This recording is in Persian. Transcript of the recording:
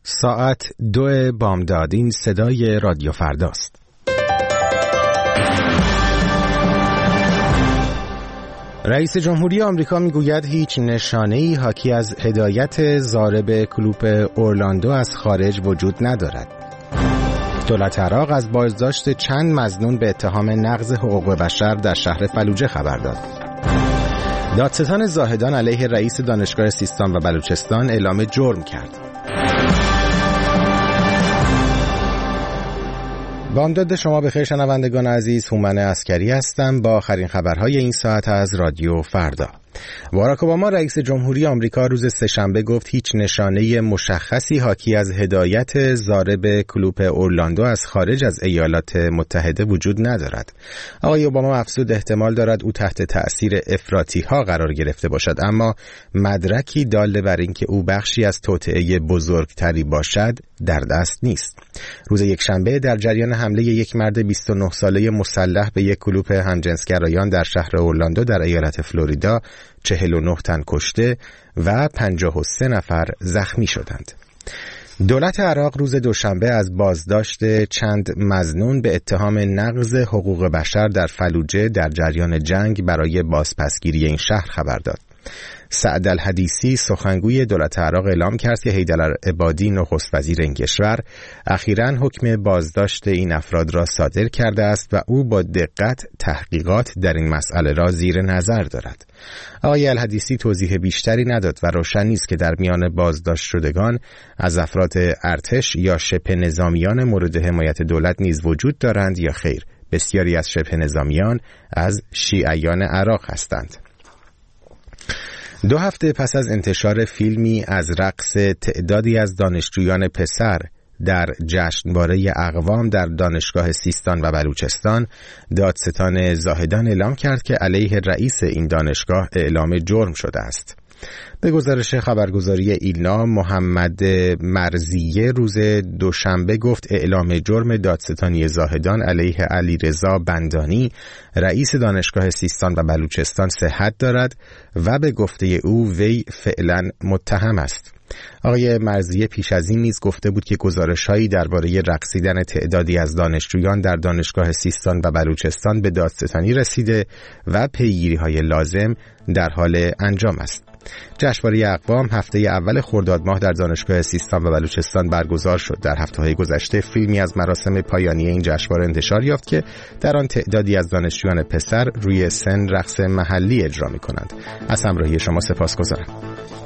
ساعت 2 بامداد. این صدای رادیو فرداست. رئیس جمهوری آمریکا میگوید هیچ نشانه‌ای حاکی از هدایت ضارب کلوب اورلاندو از خارج وجود ندارد. دولت عراق از بازداشت چند مظنون به اتهام نقض حقوق بشر در شهر فلوجه خبر داد. دادستان زاهدان علیه رئیس دانشگاه سیستان و بلوچستان اعلام جرم کرد. بامداد شما بخیر شنوندگان عزیز، هومن عسکری هستم با آخرین خبرهای این ساعت از رادیو فردا. باراک اوباما رئیس جمهوری آمریکا روز سه‌شنبه گفت هیچ نشانه مشخصی حاکی از هدایت ضارب کلوب اورلاندو از خارج از ایالات متحده وجود ندارد. آقای اوباما افزود احتمال دارد او تحت تأثیر افراطی‌ها قرار گرفته باشد، اما مدرکی دال بر اینکه او بخشی از توطئه بزرگتری باشد در دست نیست. روز یکشنبه در جریان حمله یک مرد 29 ساله مسلح به یک کلوب همجنسگرایان در شهر اورلاندو در ایالت فلوریدا 49 تن کشته و 53 نفر زخمی شدند. دولت عراق روز دوشنبه از بازداشت چند مظنون به اتهام نقض حقوق بشر در فلوجه در جریان جنگ برای بازپسگیری این شهر خبر داد. سعد الحدیثی سخنگوی دولت عراق اعلام کرد که حیدر عبادی نخست وزیر این کشور اخیراً حکم بازداشت این افراد را صادر کرده است و او با دقت تحقیقات در این مسئله را زیر نظر دارد. آقای الحدیثی توضیح بیشتری نداد و روشن نیست که در میان بازداشت شدگان از افراد ارتش یا شبه نظامیان مورد حمایت دولت نیز وجود دارند یا خیر. بسیاری از شبه نظامیان از شیعیان عراق هستند. 2 هفته پس از انتشار فیلمی از رقص تعدادی از دانشجویان پسر در جشنواره اقوام در دانشگاه سیستان و بلوچستان، دادستان زاهدان اعلام کرد که علیه رئیس این دانشگاه اعلام جرم شده است. به گزارش خبرگزاری ایلنا، محمد مرزیه روز دوشنبه گفت اعلام جرم دادستانی زاهدان علیه علیرضا بندانی رئیس دانشگاه سیستان و بلوچستان صحت دارد و به گفته او وی فعلا متهم است. آقای مرزیه پیش از این نیز گفته بود که گزارش‌هایی درباره رقصیدن تعدادی از دانشجویان در دانشگاه سیستان و بلوچستان به دادستانی رسیده و پیگیری‌های لازم در حال انجام است. جشنواره اقوام هفته اول خرداد ماه در دانشگاه سیستان و بلوچستان برگزار شد. در هفته‌های گذشته فیلمی از مراسم پایانی این جشنواره انتشار یافت که در آن تعدادی از دانشجویان پسر روی سن رقص محلی اجرا می‌کنند. از همراهی شما سپاسگزارم.